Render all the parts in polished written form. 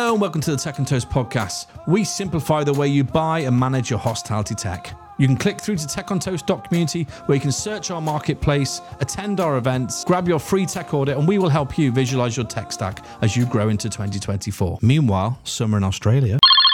Hello and welcome to the Tech and Toast podcast. We simplify the way you buy and manage your hospitality tech. You can click through to techontoast.community where you can search our marketplace, attend our events, grab your free tech audit, and we will help you visualize your tech stack as you grow into 2024. Meanwhile, summer in Australia.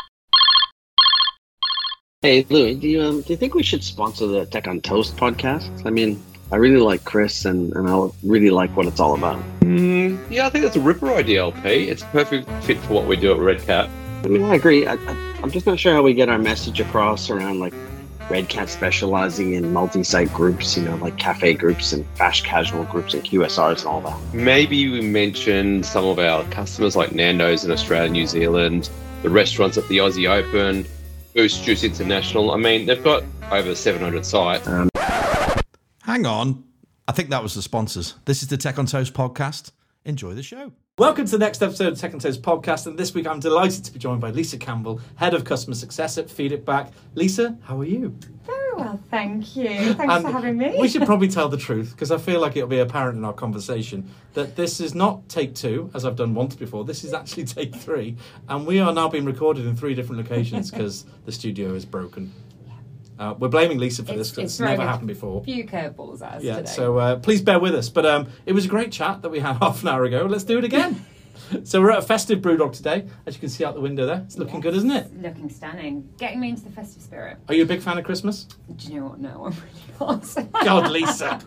Hey, Lou, do you think we should sponsor the Tech on Toast podcast? I mean, I really like Chris and I really like what it's all about. Yeah, I think that's a ripper idea, LP. It's a perfect fit for what we do at Red Cat. I mean, I agree. I'm just not sure how we get our message across around like Red Cat specializing in multi-site groups, like cafe groups and fast casual groups and QSRs and all that. Maybe we mention some of our customers like Nando's in Australia, New Zealand, the restaurants at the Aussie Open, Boost Juice International. I mean, they've got over 700 sites. Hang on. I think that was the sponsors. This is the Tech on Toast podcast. Enjoy the show. Welcome to the next episode of Tech and Toast podcast, and this week I'm delighted to be joined by Lisa Campbell, Head of Customer Success at Feed It Back. Lisa, how are you? Very well, thank you. Thanks for having me. We should probably tell the truth, because I feel like it'll be apparent in our conversation that this is not take 2, as I've done once before. This is actually take 3, and we are now being recorded in 3 different locations because the studio is broken. We're blaming Lisa for this because it's never happened before. A few curveballs as yeah, today. so please bear with us. But it was a great chat that we had half an hour ago. Let's do it again. So we're at a festive Brewdog today, as you can see out the window there. It's looking good, isn't it? Looking stunning. Getting me into the festive spirit. Are you a big fan of Christmas? Do you know what? No, I'm really not. God, Lisa.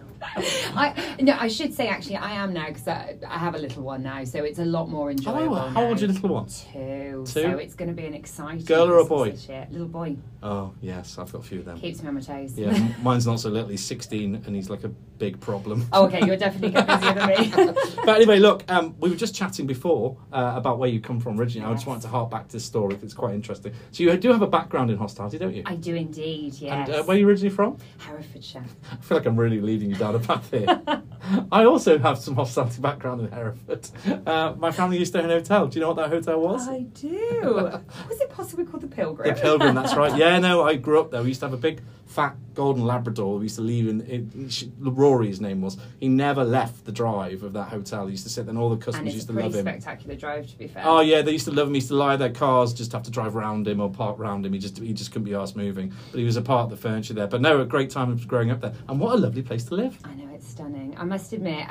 I should say actually I am now because I have a little one now, so it's a lot more enjoyable. How old's your little one? 2. 2? So it's going to be an exciting girl or a boy? Little boy. Oh yes, I've got a few of them. Keeps me on my toes. Yeah, mine's not so little. He's 16 and he's like a big problem. Oh, okay, you're definitely busier than me. But anyway, look, we were just chatting before about where you come from originally. Yes. I just wanted to hark back to this story because it's quite interesting. So you do have a background in hospitality, don't you? I do indeed, yes. And where are you originally from? Herefordshire. I feel like I'm really leading you down a path here. I also have some hospitality background in Hereford. My family used to own a hotel. Do you know what that hotel was? I do. Was it possibly called the Pilgrim? The Pilgrim, that's right. Yeah, no, I grew up there. We used to have a big, fat, golden Labrador. We used to leave Rory, his name was. He never left the drive of that hotel. He used to sit there and all the customers used to love him. And it's a pretty spectacular drive, to be fair. Oh, yeah, they used to love him. He used to lie their cars, just have to drive around him or park around him. He just couldn't be arsed moving. But he was a part of the furniture there. But no, a great time of growing up there. And what a lovely place to live. I know, it's stunning. I must admit,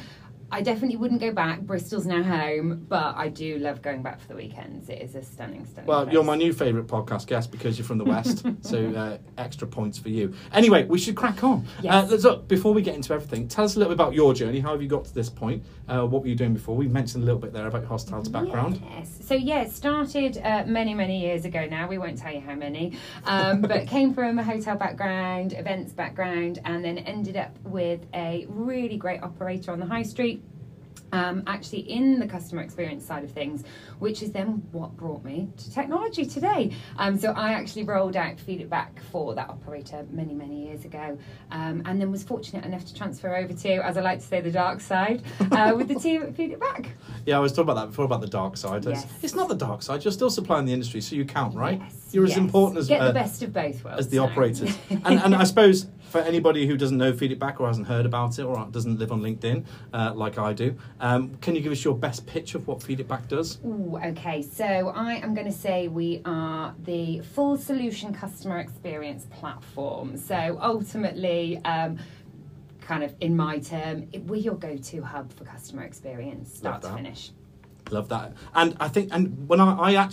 I definitely wouldn't go back. Bristol's now home, but I do love going back for the weekends. It is a stunning Well, place. you're my new favourite podcast guest because you're from the West, so extra points for you. Anyway, we should crack on. Yes. Look, before we get into everything, tell us a little bit about your journey. How have you got to this point? What were you doing before? We mentioned a little bit there about your hospitality background. Yes. So, it started many, many years ago now. We won't tell you how many. But came from a hotel background, events background, and then ended up with a really great operator on the high street. Actually in the customer experience side of things, which is then what brought me to technology today. So I actually rolled out Feed It Back for that operator many, many years ago, and then was fortunate enough to transfer over to, as I like to say, the dark side with the team at Feed It Back. Yeah, I was talking about that before, about the dark side. Yes. It's not the dark side. You're still supplying the industry, so you count, right? Yes, You're as yes. important as Get the best of both worlds as the now. operators. and I suppose for anybody who doesn't know Feed It Back or hasn't heard about it or doesn't live on LinkedIn like I do, can you give us your best pitch of what Feed It Back does? Ooh, okay, so I am going to say we are the full solution customer experience platform. So ultimately, kind of in my term, we're your go-to hub for customer experience, start to finish. Love that. And I think, and when I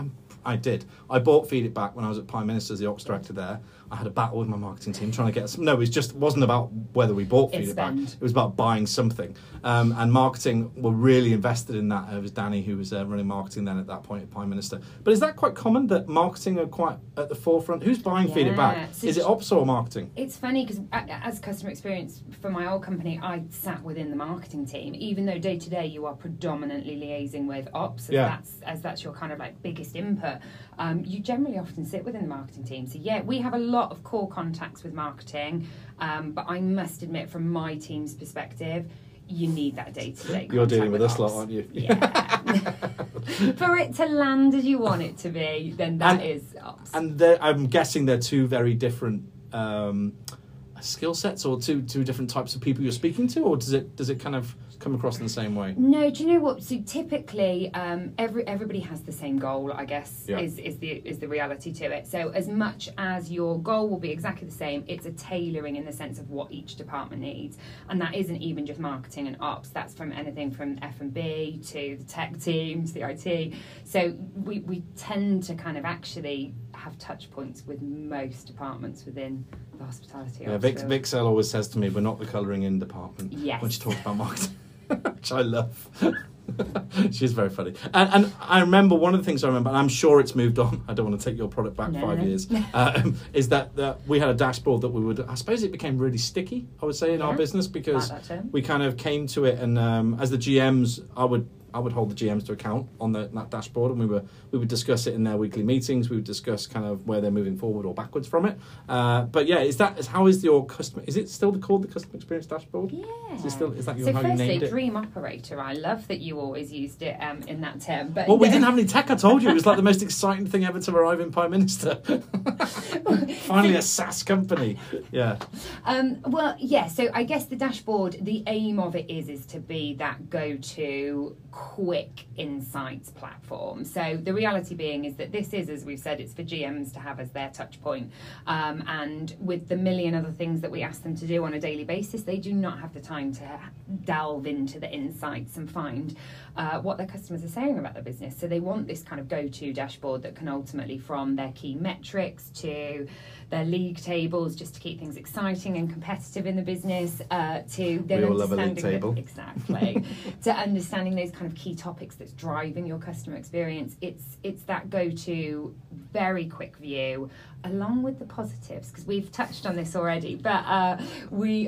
bought Feed It Back when I was at Prime Minister's, the Ops Director there. I had a battle with my marketing team trying to get some. No, wasn't about whether we bought Feed It Back. It was about buying something. And marketing were really invested in that. It was Danny who was running marketing then at that point at Prime Minister. But is that quite common that marketing are quite at the forefront? Who's buying Feed It Back? So is it ops or marketing? It's funny because as customer experience for my old company, I sat within the marketing team, even though day to day you are predominantly liaising with ops, as that's your kind of like biggest input. You generally often sit within the marketing team. So we have a lot of core contacts with marketing, but I must admit from my team's perspective, you need that day-to-day. You're dealing with ops. us lot, aren't you? Yeah. For it to land as you want it to be, then that is ops. And I'm guessing they're two very different skill sets or two different types of people you're speaking to, or does it kind of come across in the same way? No, do you know what? So typically, everybody has the same goal, I guess, Yeah. is the reality to it. So as much as your goal will be exactly the same, it's a tailoring in the sense of what each department needs, and that isn't even just marketing and ops. That's from anything from F&B to the tech team to the IT. So we tend to kind of actually have touch points with most departments within the hospitality. Yeah, ops Vic field. Sell always says to me, we're not the colouring in department. Yes. When she talks about marketing, which I love. She's very funny. And I remember one of the things I remember, and I'm sure it's moved on, I don't want to take your product back No. 5 years, is that we had a dashboard that we would, I suppose it became really sticky, I would say, in our Yeah, business, because like that term. we kind of came to it, and as the GMs, I would hold the GMs to account on that dashboard, and we would discuss it in their weekly meetings. We would discuss kind of where they're moving forward or backwards from it. But yeah, how is your customer? Is it still called the customer experience dashboard? Yeah. Is that So how you named firstly, it? Dream Operator. I love that you always used it in that term. But Well, we didn't have any tech. I told you it was like the most exciting thing ever to arrive in Prime Minister. Finally, a SaaS company. Yeah. Well, yeah. So I guess the dashboard, the aim of it is to be that go-to quick insights platform. So the reality being is that this is, as we've said, it's for GMs to have as their touch point. And with the million other things that we ask them to do on a daily basis, they do not have the time to delve into the insights and find what their customers are saying about their business. So they want this kind of go-to dashboard that can ultimately, from their key metrics to their league tables, just to keep things exciting and competitive in the business, to then We all love a league understanding table. exactly to understanding those kind of key topics that's driving your customer experience. It's that go-to very quick view, along with the positives, because we've touched on this already, but we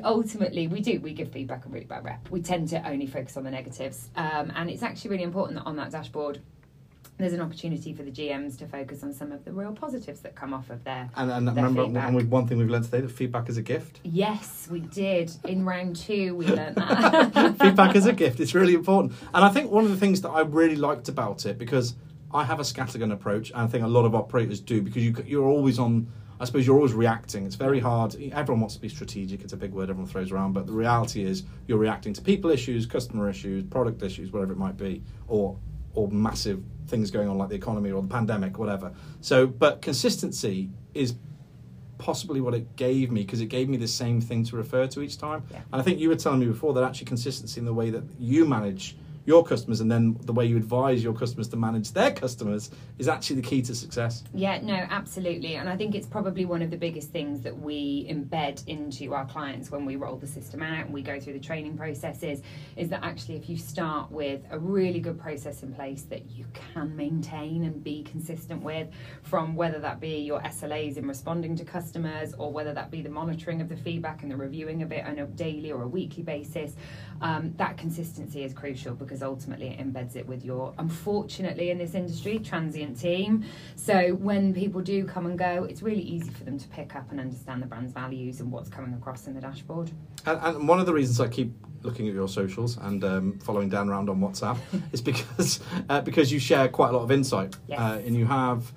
give feedback a really bad rep. We tend to only focus on the negatives, and it's actually really important that on that dashboard there's an opportunity for the GMs to focus on some of the real positives that come off of their And their remember, feedback. one thing we've learned today, that feedback is a gift. Yes, we did. In round 2 we learned that. Feedback is a gift. It's really important. And I think one of the things that I really liked about it, because I have a scattergun approach, and I think a lot of operators do, because you're always on, I suppose you're always reacting. It's very hard. Everyone wants to be strategic. It's a big word everyone throws around, but the reality is you're reacting to people issues, customer issues, product issues, whatever it might be, or massive things going on like the economy or the pandemic, whatever. So, but consistency is possibly what it gave me, because it gave me the same thing to refer to each time. Yeah. And I think you were telling me before that actually consistency in the way that you manage your customers, and then the way you advise your customers to manage their customers, is actually the key to success. Yeah, no, absolutely. And I think it's probably one of the biggest things that we embed into our clients when we roll the system out and we go through the training processes, is that actually if you start with a really good process in place that you can maintain and be consistent with, from whether that be your SLAs in responding to customers, or whether that be the monitoring of the feedback and the reviewing of it on a daily or a weekly basis, that consistency is crucial, because ultimately it embeds it with your, unfortunately in this industry, transient team. So when people do come and go, it's really easy for them to pick up and understand the brand's values and what's coming across in the dashboard. And one of the reasons I keep looking at your socials and following Dan around on WhatsApp is because you share quite a lot of insight. Yes. And you have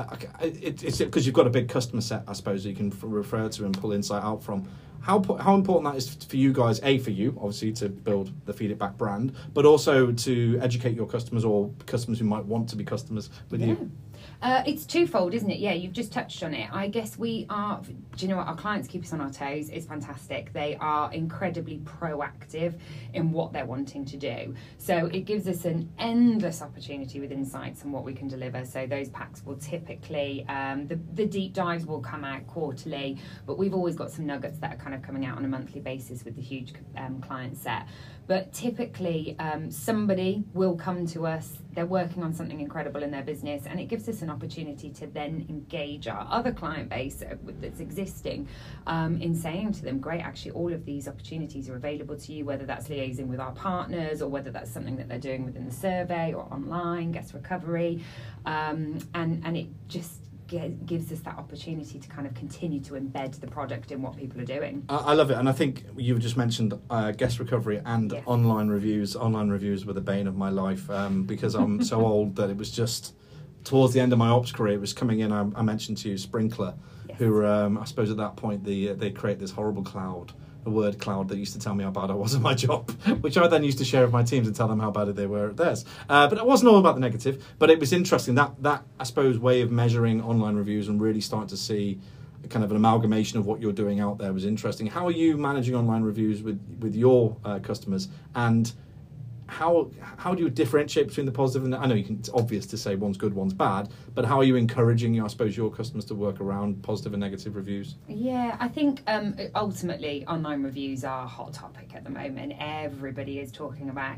it's because you've got a big customer set, I suppose, that you can refer to and pull insight out from. How important that is for you guys, for you, obviously, to build the Feed It Back brand, but also to educate your customers, or customers who might want to be customers with you? It's twofold, isn't it? Yeah, you've just touched on it. I guess we are, do you know what? Our clients keep us on our toes. It's fantastic. They are incredibly proactive in what they're wanting to do. So it gives us an endless opportunity with insights and what we can deliver. So those packs will typically, the deep dives will come out quarterly, but we've always got some nuggets that are kind of coming out on a monthly basis with the huge client set. But typically, somebody will come to us, they're working on something incredible in their business, and it gives us an opportunity to then engage our other client base that's existing in saying to them, great, actually all of these opportunities are available to you, whether that's liaising with our partners or whether that's something that they're doing within the survey or online, guest recovery, and it just gives us that opportunity to kind of continue to embed the product in what people are doing. I love it, and I think you've just mentioned guest recovery and Yes. online reviews. Online reviews were the bane of my life, because I'm so old that it was just towards the end of my ops career. It was coming in. I mentioned to you Sprinkler, who I suppose at that point they create this horrible cloud, a word cloud that used to tell me how bad I was at my job, which I then used to share with my teams and tell them how bad they were at theirs. But it wasn't all about the negative, but it was interesting that I suppose way of measuring online reviews and really starting to see kind of an amalgamation of what you're doing out there was interesting. How are you managing online reviews with your customers, and how do you differentiate between the positive and I know it's obvious to say one's good, one's bad, but how are you encouraging, I suppose, your customers to work around positive and negative reviews? Yeah, I think ultimately online reviews are a hot topic at the moment. Everybody is talking about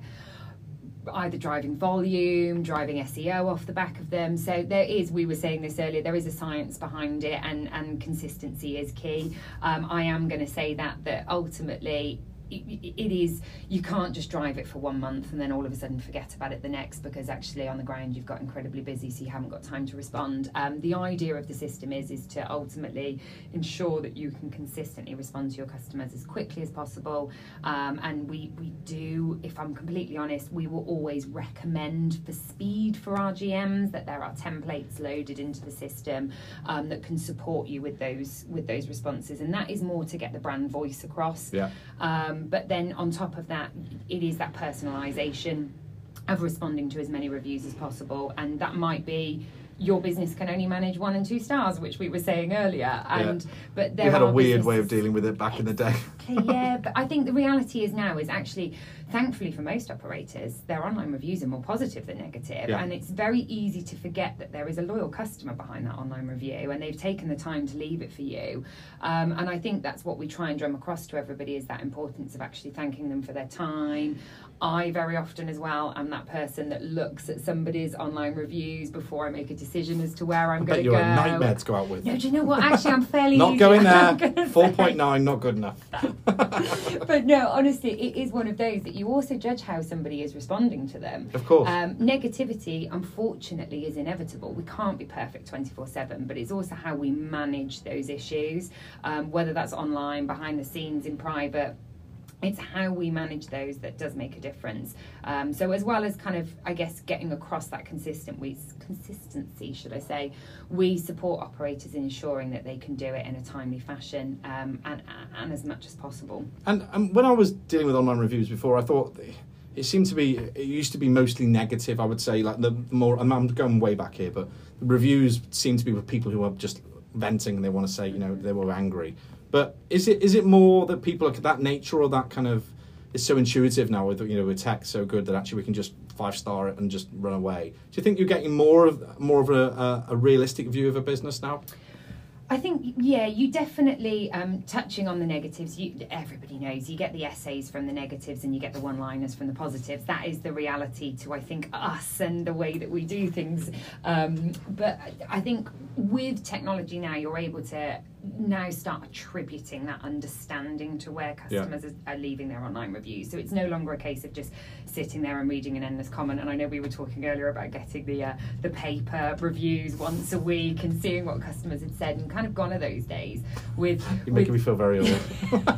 either driving volume, driving SEO off the back of them. So there is, we were saying this earlier, there is a science behind it, and consistency is key. I am going to say that ultimately it is, you can't just drive it for 1 month and then all of a sudden forget about it the next, because actually on the ground you've got incredibly busy, so you haven't got time to respond. The idea of the system is to ultimately ensure that you can consistently respond to your customers as quickly as possible, and we do, if I'm completely honest, we will always recommend for speed for our GMs that there are templates loaded into the system that can support you with those responses, and that is more to get the brand voice across. Yeah. But then on top of that, it is that personalisation of responding to as many reviews as possible, and that might be your business can only manage 1 and 2 stars, which we were saying earlier. But there we had a weird businesses... way of dealing with it back in the day. Yeah, but I think the reality is now is actually, thankfully for most operators, their online reviews are more positive than negative, and it's very easy to forget that there is a loyal customer behind that online review, and they've taken the time to leave it for you. And I think that's what we try and drum across to everybody, is that importance of actually thanking them for their time. I very often as well am that person that looks at somebody's online reviews before I make a decision as to where I'm going to go. You're a nightmare to go out with. No, do you know what? Actually, I'm fairly not easy. going there. 4.9, not good enough. But no, honestly, it is one of those that you also judge how somebody is responding to them. Of course. Negativity, unfortunately, is inevitable. We can't be perfect 24/7, but it's also how we manage those issues, whether that's online, behind the scenes, in private. It's how we manage those that does make a difference. So as well as kind of, I guess, getting across that consistency, should I say, we support operators in ensuring that they can do it in a timely fashion, and as much as possible. And when I was dealing with online reviews before, I thought it used to be mostly negative, I would say. Like the more, I'm going way back here, but the reviews seem to be with people who are just venting and they want to say, they were angry. But is it more that people are that nature, or that kind of, it's so intuitive now with with tech so good that actually we can just 5-star it and just run away? Do you think you're getting more of a realistic view of a business now? I think, yeah, you definitely, touching on the negatives, everybody knows you get the essays from the negatives and you get the one-liners from the positives. That is the reality to, I think, us and the way that we do things. But I think with technology now, you're able to now start attributing that understanding to where customers are leaving their online reviews. So it's no longer a case of just sitting there and reading an endless comment. And I know we were talking earlier about getting the paper reviews once a week and seeing what customers had said, and kind of gone are those days. You're making me feel very old.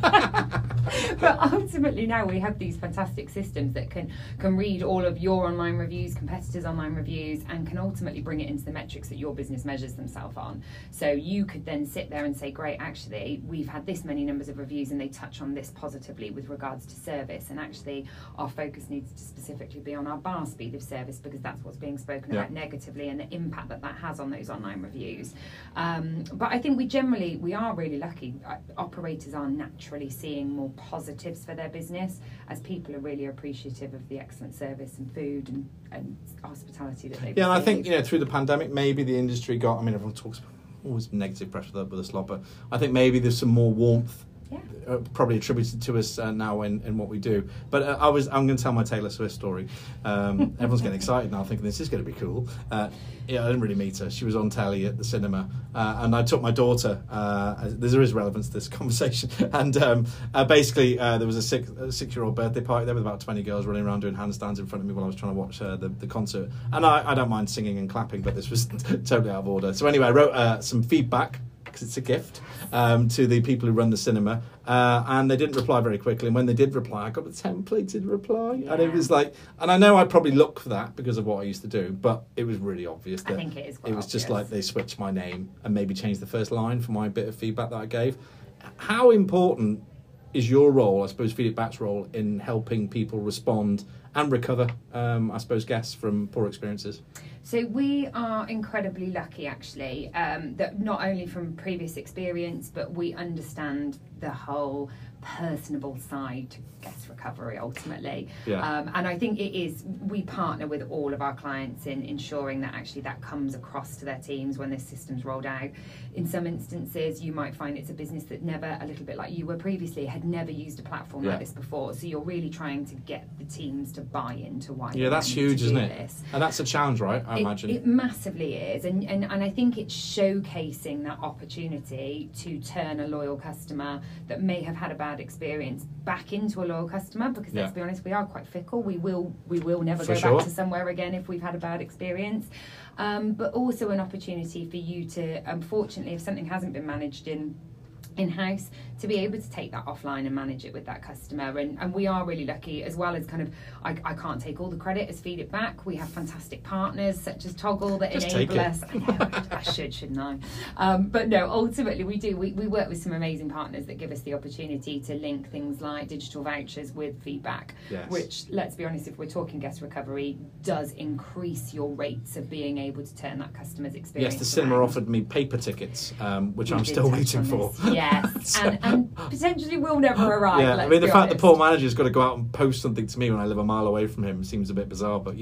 But ultimately now we have these fantastic systems that can read all of your online reviews, competitors' online reviews, and can ultimately bring it into the metrics that your business measures themselves on. So you could then sit there and say, great, actually we've had this many numbers of reviews and they touch on this positively with regards to service, and actually our focus needs to specifically be on our bar speed of service, because that's what's being spoken about negatively, and the impact that has on those online reviews. But I think we are really lucky. Operators are naturally seeing more positives for their business, as people are really appreciative of the excellent service and food and hospitality that they've received. And I think through the pandemic maybe the industry got, everyone talks about always negative pressure with us lot, but I think maybe there's some more warmth probably attributed to us now in what we do. But I'm going to tell my Taylor Swift story. Everyone's getting excited now, thinking this is going to be cool. I didn't really meet her. She was on telly at the cinema, and I took my daughter. There is relevance to this conversation, and basically there was a 6-year-old birthday party there with about 20 girls running around doing handstands in front of me while I was trying to watch the concert. And I don't mind singing and clapping, but this was totally out of order. So anyway, I wrote some feedback, because it's a gift to the people who run the cinema. And they didn't reply very quickly. And when they did reply, I got a templated reply. Yeah. And it was like, and I know I probably look for that because of what I used to do, but it was really obvious that I think it is quite it was just obvious. like they switched my name and maybe changed the first line for my bit of feedback that I gave. How important is your role, I suppose, Feedback's role in helping people respond and recover, I suppose, guests from poor experiences? So we are incredibly lucky, actually, that not only from previous experience, but we understand the whole personable side to guest recovery ultimately. Yeah. And I think we partner with all of our clients in ensuring that actually that comes across to their teams when this system's rolled out. In some instances, you might find it's a business that never, a little bit like you were previously, had never used a platform like this before. So you're really trying to get the teams to buy into why Yeah, that's huge, isn't it? this. And that's a challenge, right? I imagine. It massively is. And I think it's showcasing that opportunity to turn a loyal customer that may have had a bad experience back into a loyal customer, because let's be honest, we are quite fickle. We will never go back to somewhere again if we've had a bad experience. But also an opportunity for you to, unfortunately, if something hasn't been managed in-house, to be able to take that offline and manage it with that customer. And we are really lucky, as well as kind of, I can't take all the credit as Feed It Back. We have fantastic partners such as Toggle that enable us. I know, I shouldn't I? But no, ultimately we do. We work with some amazing partners that give us the opportunity to link things like digital vouchers with feedback, which, let's be honest, if we're talking guest recovery, does increase your rates of being able to turn that customer's experience Yes, the cinema around. offered me paper tickets, which I'm still waiting for. Yes, So- and potentially will never arrive. Yeah, let's I mean, the be fact the honest. poor manager's got to go out and post something to me when I live a mile away from him seems a bit bizarre, but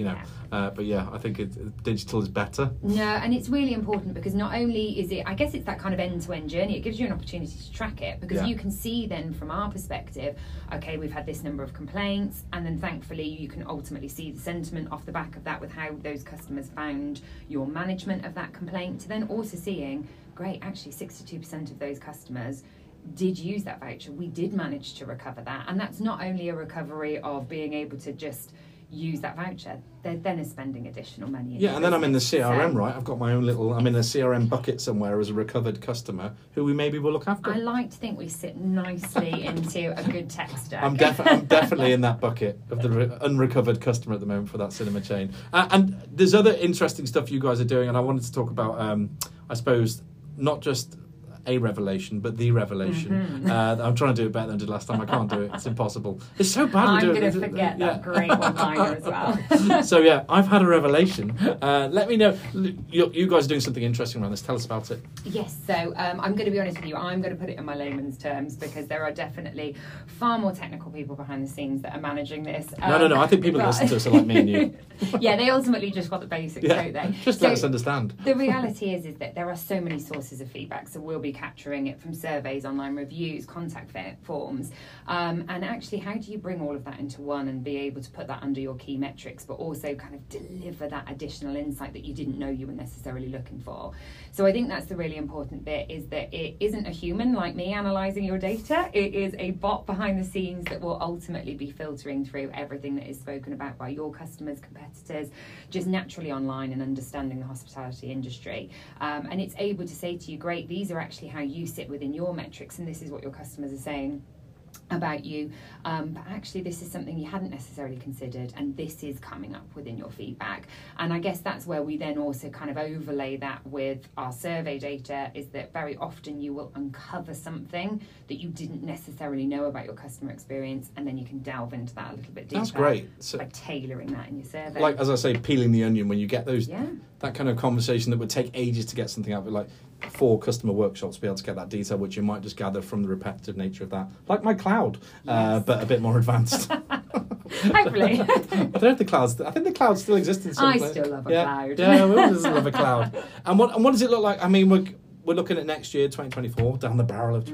I think digital is better. No, and it's really important because not only is it, I guess it's that kind of end-to-end journey, it gives you an opportunity to track it, because you can see then from our perspective, okay, we've had this number of complaints, and then thankfully you can ultimately see the sentiment off the back of that with how those customers found your management of that complaint, to then also seeing, great, actually 62% of those customers did use that voucher. We did manage to recover that. And that's not only a recovery of being able to just use that voucher, they then are spending additional money. Yeah, and then I'm in the CRM, So, right? I've got my own I'm in a CRM bucket somewhere as a recovered customer who we maybe will look after. I like to think we sit nicely into a good tech stack. I'm definitely in that bucket of the unrecovered customer at the moment for that cinema chain. And there's other interesting stuff you guys are doing, and I wanted to talk about, I suppose, not just a revelation, but the revelation. Mm-hmm. I'm trying to do it better than I did last time. I can't do it. It's impossible. It's so bad. I'm going to forget that great one-liner as well. So yeah, I've had a revelation. Let me know. You guys are doing something interesting around this. Tell us about it. Yes, so I'm going to be honest with you. I'm going to put it in my layman's terms, because there are definitely far more technical people behind the scenes that are managing this. No. I think people that listen to us are like me and you. Yeah, they ultimately just want the basics, don't they? Just let us understand. The reality is that there are so many sources of feedback, so we'll be capturing it from surveys, online reviews, contact forms, and actually how do you bring all of that into one and be able to put that under your key metrics, but also kind of deliver that additional insight that you didn't know you were necessarily looking for. So I think that's the really important bit, is that it isn't a human like me analysing your data. It is a bot behind the scenes that will ultimately be filtering through everything that is spoken about by your customers, competitors, just naturally online and understanding the hospitality industry. And it's able to say to you, great, these are actually how you sit within your metrics, and this is what your customers are saying about you, but actually this is something you hadn't necessarily considered, and this is coming up within your feedback. And I guess that's where we then also kind of overlay that with our survey data, is that very often you will uncover something that you didn't necessarily know about your customer experience, and then you can delve into that a little bit deeper. That's great. So, by tailoring that in your survey. like, as I say, peeling the onion, when you get those Yeah. that kind of conversation that would take ages to get something out of it, like 4 customer workshops to be able to get that detail, which you might just gather from the repetitive nature of that, like my cloud, but a bit more advanced. Hopefully. I don't know if the clouds. I think the clouds still exist in some I place. still love a yeah. cloud. Yeah, who doesn't love a cloud? And what does it look like? I mean, we're looking at next year, 2024, down the barrel of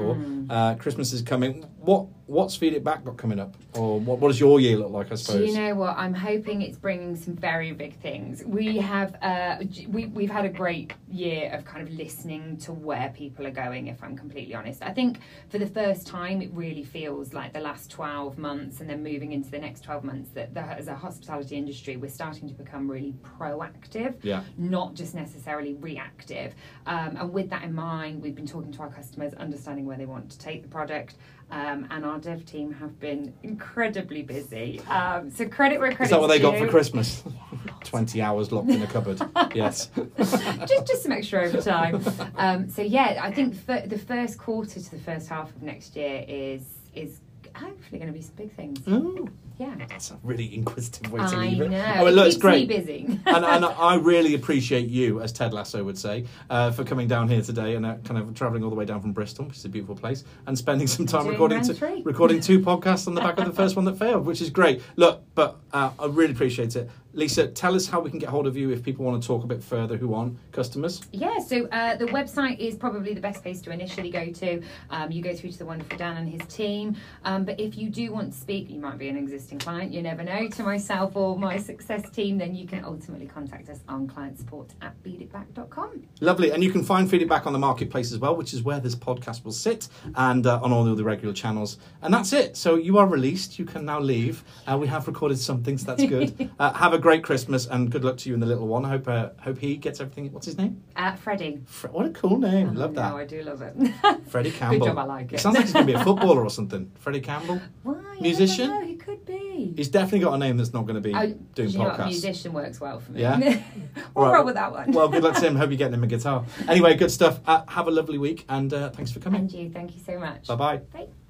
2024. Christmas is coming. What's Feed It Back got coming up? Or what does your year look like, I suppose? Do you know what? I'm hoping it's bringing some very big things. We have we've had a great year of kind of listening to where people are going, if I'm completely honest. I think for the first time it really feels like the last 12 months and then moving into the next 12 months that as a hospitality industry we're starting to become really proactive, Yeah. not just necessarily reactive. And And with that in mind, we've been talking to our customers, understanding where they want to take the product. And our dev team have been incredibly busy. So credit where credit's due. Is that what they got for Christmas? 20 hours locked in a cupboard. Yes. just some extra overtime. So yeah, I think the first quarter to the first half of next year is hopefully going to be some big things. Ooh. Yeah. That's a really inquisitive way to I leave it. know. Oh, it looks keeps great. me busy. and I really appreciate you, as Ted Lasso would say, for coming down here today and kind of travelling all the way down from Bristol, which is a beautiful place, and spending some time Doing recording round three. recording 2 podcasts on the back of the first one that failed, which is great. Look, but I really appreciate it. Lisa, tell us how we can get hold of you if people want to talk a bit further who aren't customers. Yeah, so the website is probably the best place to initially go to. You go through to the wonderful Dan and his team. But if you do want to speak, you might be an existing client, you never know, to myself or my success team, then you can ultimately contact us on clientsupport@feeditback.com. Lovely. And you can find Feed It Back on the marketplace as well, which is where this podcast will sit, and on all the regular channels. And that's it. So you are released. You can now leave. We have recorded something, so that's good. Have a great Christmas, and good luck to you and the little one. I hope he gets everything. What's his name? Freddie. What a cool name. Love that. No, I do love it. Freddie Campbell. Good job, I like it. Sounds like he's going to be a footballer or something. Freddie Campbell. Why? Musician? I don't know, he could be. He's definitely got a name that's not going to be doing you know podcasts. what? Musician works well for me. Yeah? We'll Right. roll with that one. Well, good luck to him. Hope you're getting him a guitar. Anyway, good stuff. Have a lovely week, and thanks for coming. And you, thank you so much. Bye-bye. Bye.